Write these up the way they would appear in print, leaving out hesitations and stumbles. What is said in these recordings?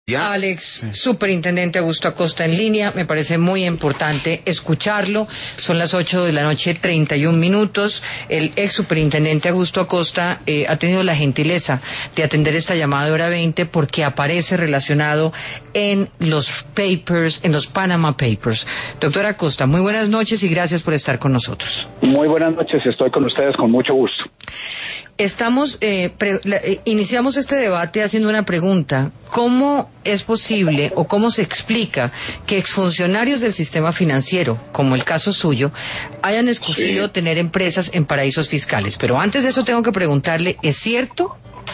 Alex, superintendente Augusto Acosta en línea, me parece muy importante escucharlo. Son las 8:31 p.m. El ex superintendente Augusto Acosta ha tenido la gentileza de atender esta llamada de hora 20 porque aparece relacionado en los papers, en los Panama Papers. Doctor Acosta, muy buenas noches y gracias por estar con nosotros. Muy buenas noches, estoy con ustedes con mucho gusto. Iniciamos este debate haciendo una pregunta. ¿Cómo es posible o cómo se explica que exfuncionarios del sistema financiero, como el caso suyo, hayan escogido tener empresas en paraísos fiscales? Pero antes de eso tengo que preguntarle, ¿es cierto?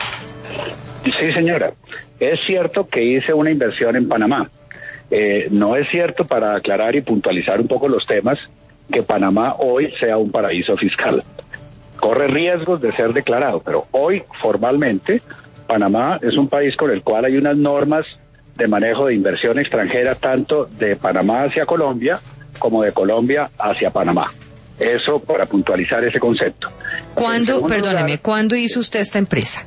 Sí, señora. Es cierto que hice una inversión en Panamá. No es cierto, para aclarar y puntualizar un poco los temas, que Panamá hoy sea un paraíso fiscal. Corre riesgos de ser declarado, pero hoy formalmente Panamá es un país con el cual hay unas normas de manejo de inversión extranjera, tanto de Panamá hacia Colombia como de Colombia hacia Panamá. Eso para puntualizar ese concepto. ¿Cuándo hizo usted esta empresa?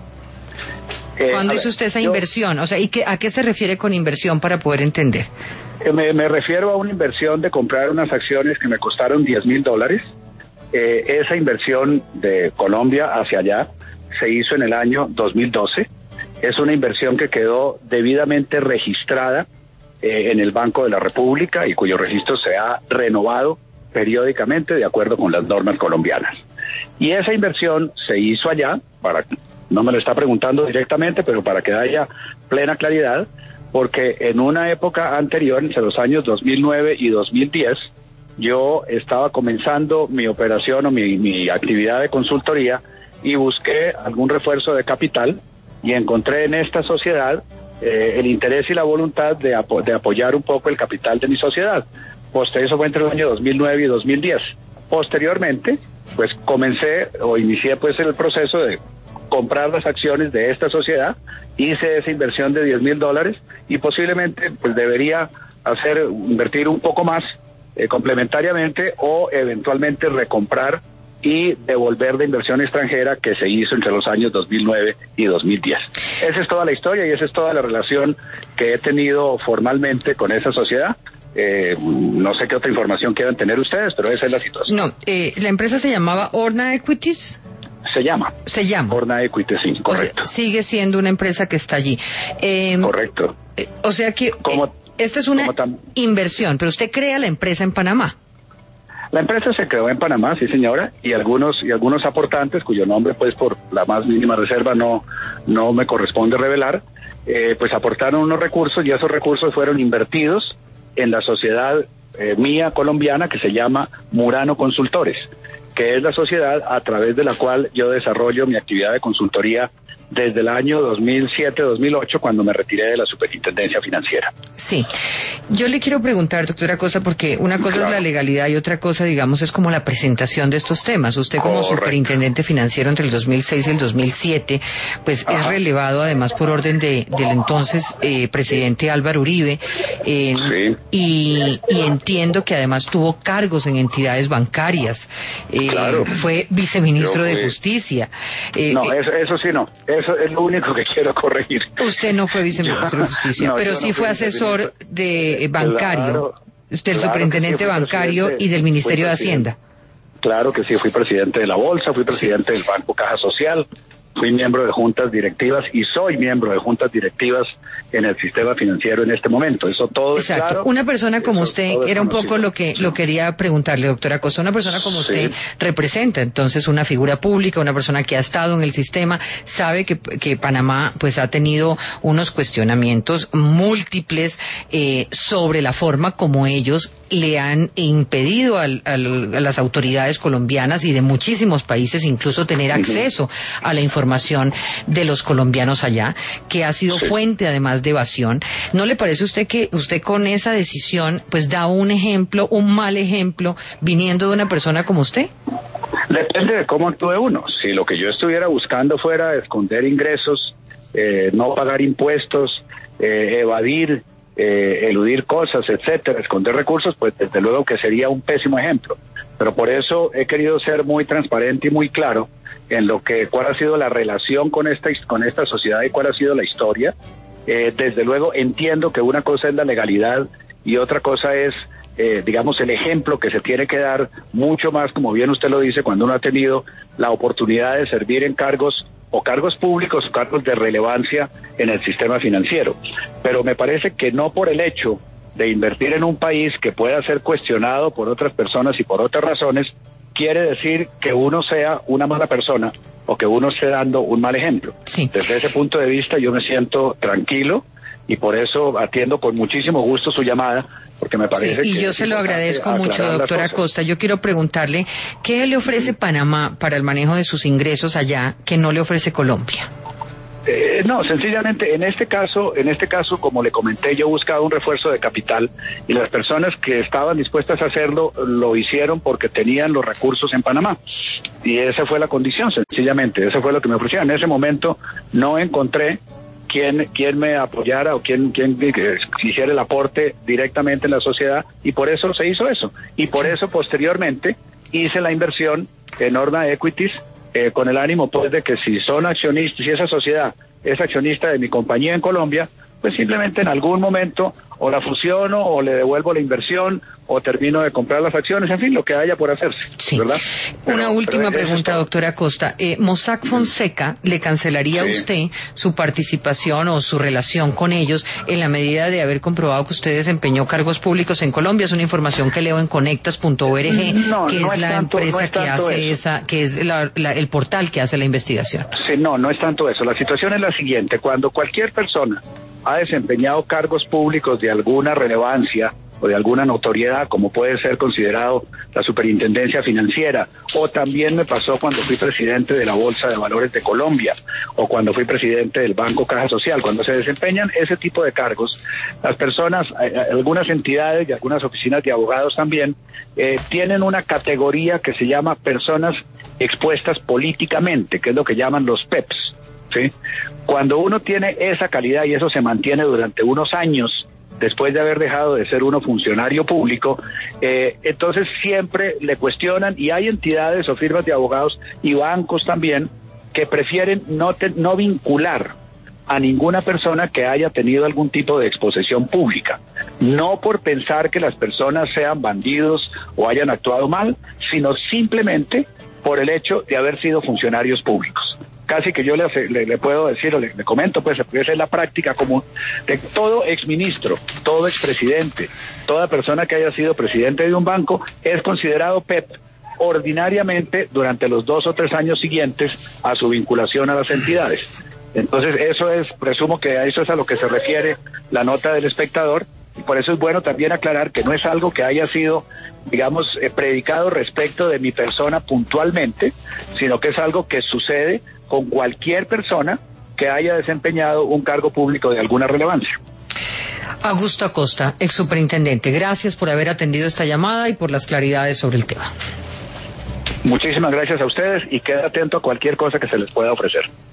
¿Cuándo hizo usted esa inversión? O sea, ¿a qué se refiere con inversión para poder entender? Me refiero a una inversión de comprar unas acciones que me costaron $10,000. Esa inversión de Colombia hacia allá se hizo en el año 2012. Es una inversión que quedó debidamente registrada en el Banco de la República y cuyo registro se ha renovado periódicamente de acuerdo con las normas colombianas. Y esa inversión se hizo allá, no me lo está preguntando directamente, pero para que haya plena claridad, porque en una época anterior, entre los años 2009 y 2010, yo estaba comenzando mi operación o mi actividad de consultoría y busqué algún refuerzo de capital y encontré en esta sociedad el interés y la voluntad de apoyar un poco el capital de mi sociedad. Eso fue entre los años 2009 y 2010. Posteriormente, pues inicié pues el proceso de comprar las acciones de esta sociedad, hice esa inversión de $10,000 y posiblemente pues debería invertir un poco más complementariamente o eventualmente recomprar y devolver de inversión extranjera que se hizo entre los años 2009 y 2010. Esa es toda la historia y esa es toda la relación que he tenido formalmente con esa sociedad. No sé qué otra información quieran tener ustedes, pero esa es la situación. No, la empresa se llamaba Orna Equities. Se llama. Orna Equities, sí, correcto. O sea, sigue siendo una empresa que está allí. Correcto. O sea que esta es una inversión, pero usted crea la empresa en Panamá. La empresa se creó en Panamá, sí señora, y algunos aportantes, cuyo nombre pues por la más mínima reserva no me corresponde revelar, pues aportaron unos recursos y esos recursos fueron invertidos en la sociedad mía colombiana que se llama Murano Consultores, que es la sociedad a través de la cual yo desarrollo mi actividad de consultoría desde el año 2007-2008, cuando me retiré de la superintendencia financiera. Sí. Yo le quiero preguntar, doctora Acosta, porque una cosa es la legalidad y otra cosa, digamos, es como la presentación de estos temas. Usted como superintendente financiero entre el 2006 y el 2007, pues es relevado además por orden del entonces presidente Álvaro Uribe, sí. y entiendo que además tuvo cargos en entidades bancarias. Claro. Fue viceministro de Justicia. Eso sí no. Eso es lo único que quiero corregir. Usted no fue viceministro de Justicia, pero sí fue asesor de bancario, del superintendente bancario y del Ministerio de Hacienda. Claro que sí, fui presidente de la Bolsa, fui presidente del Banco Caja Social, fui miembro de juntas directivas y soy miembro de juntas directivas en el sistema financiero en este momento. Eso todo es claro. Una persona como usted, era un poco lo quería preguntarle, doctora Acosta, una persona como usted representa entonces una figura pública, una persona que ha estado en el sistema, sabe que Panamá pues ha tenido unos cuestionamientos múltiples sobre la forma como ellos le han impedido a las autoridades colombianas y de muchísimos países incluso tener acceso a la información de los colombianos allá, que ha sido fuente además de evasión. ¿No le parece a usted que usted con esa decisión pues da un mal ejemplo viniendo de una persona como usted? Depende de cómo actúe uno. Si lo que yo estuviera buscando fuera esconder ingresos, no pagar impuestos, evadir, eludir cosas, etcétera, esconder recursos, pues desde luego que sería un pésimo ejemplo. Pero por eso he querido ser muy transparente y muy claro en cuál ha sido la relación con esta sociedad y cuál ha sido la historia. Desde luego entiendo que una cosa es la legalidad y otra cosa es, digamos, el ejemplo que se tiene que dar mucho más, como bien usted lo dice, cuando uno ha tenido la oportunidad de servir en cargos públicos o cargos de relevancia en el sistema financiero. Pero me parece que no por el hecho de invertir en un país que pueda ser cuestionado por otras personas y por otras razones, quiere decir que uno sea una mala persona o que uno esté dando un mal ejemplo. Sí. Desde ese punto de vista yo me siento tranquilo y por eso atiendo con muchísimo gusto su llamada, porque me parece y que yo se lo agradezco mucho, doctora Acosta. Yo quiero preguntarle, ¿qué le ofrece Panamá para el manejo de sus ingresos allá que no le ofrece Colombia? No, sencillamente en este caso, como le comenté, yo buscaba un refuerzo de capital y las personas que estaban dispuestas a hacerlo lo hicieron porque tenían los recursos en Panamá y esa fue la condición, sencillamente, eso fue lo que me ofrecieron. En ese momento no encontré quién me apoyara o quién hiciera el aporte directamente en la sociedad y por eso se hizo eso y por eso posteriormente hice la inversión en Norma Equities con el ánimo pues de que si son accionistas, si esa sociedad es accionista de mi compañía en Colombia, pues simplemente en algún momento o la fusiono o le devuelvo la inversión o termino de comprar las acciones, en fin, lo que haya por hacerse, sí. ¿verdad? Una última pregunta, doctora Acosta. Mossack Fonseca le cancelaría a usted su participación o su relación con ellos en la medida de haber comprobado que usted desempeñó cargos públicos en Colombia. Es una información que leo en conectas.org, que es la empresa que hace esa, que es el portal que hace la investigación. Sí, no es tanto eso. La situación es la siguiente. Cuando cualquier persona ha desempeñado cargos públicos de alguna relevancia o de alguna notoriedad, como puede ser considerado la Superintendencia Financiera, o también me pasó cuando fui presidente de la Bolsa de Valores de Colombia, o cuando fui presidente del Banco Caja Social. Cuando se desempeñan ese tipo de cargos, las personas, algunas entidades y algunas oficinas de abogados también, tienen una categoría que se llama personas expuestas políticamente, que es lo que llaman los PEPs, ¿sí? Cuando uno tiene esa calidad y eso se mantiene durante unos años, después de haber dejado de ser uno funcionario público, entonces siempre le cuestionan y hay entidades o firmas de abogados y bancos también que prefieren no vincular a ninguna persona que haya tenido algún tipo de exposición pública, no por pensar que las personas sean bandidos o hayan actuado mal, sino simplemente por el hecho de haber sido funcionarios públicos. Casi que yo le puedo decir o le comento, pues esa es la práctica común de todo exministro, todo expresidente, toda persona que haya sido presidente de un banco es considerado PEP ordinariamente durante los 2 o 3 años siguientes a su vinculación a las entidades. Entonces presumo que a eso es a lo que se refiere la nota del espectador. Y por eso es bueno también aclarar que no es algo que haya sido, digamos, predicado respecto de mi persona puntualmente, sino que es algo que sucede con cualquier persona que haya desempeñado un cargo público de alguna relevancia. Augusto Acosta, ex superintendente, gracias por haber atendido esta llamada y por las claridades sobre el tema. Muchísimas gracias a ustedes y queda atento a cualquier cosa que se les pueda ofrecer.